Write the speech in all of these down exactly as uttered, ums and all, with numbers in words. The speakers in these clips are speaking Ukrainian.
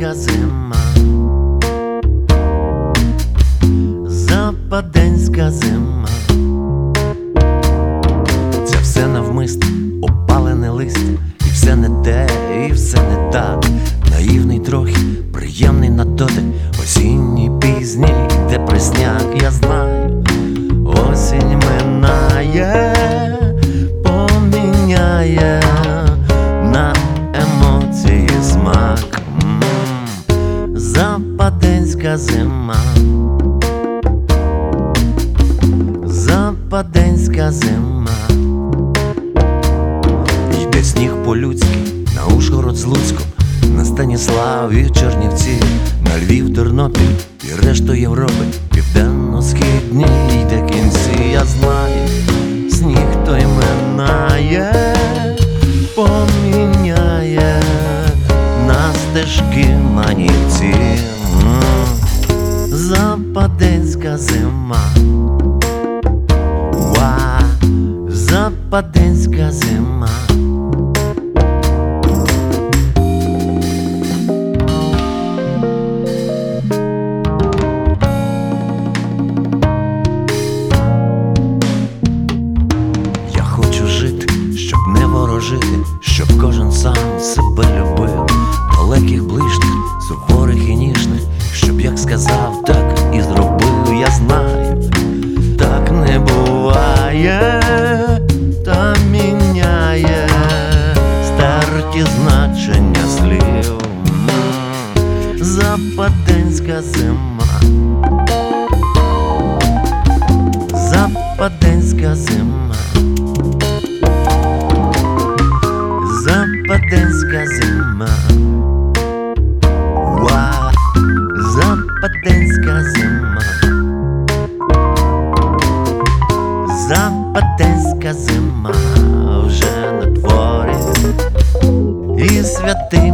Западенська зима, западенська зима. Це все навмисно, опалене листя, і все не те, і все не так. Наївний трохи, приємний на дотик, осінній пізній депресняк. Я знаю, осінь минає, поміняє на емоції смак. М-м-м. Западенська зима, западенська зима. Йде сніг по-людськи на Ужгород з Луцьком, на Станіслав і Чернівці, на Львів, Тернопіль і решту Європи. Південно-східні йде кінці. Я знаю, сніг той минає, поміняє на стежки манівці. Западенська зима, ва, западенська зима. Я хочу жити, щоб не ворожити, щоб кожен сам себе любив, далеких, ближніх, суворих і ніжних, щоб як сказав, так і зробив. Я знаю, так не буває, та міняє стерті значення слів. Западенська зима, западенська зима, западенська зима, ва, западенська зима, западенська зима. Вже на дворі і святий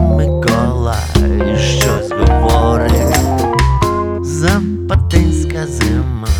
Миколай щось говорить. Западенська зима,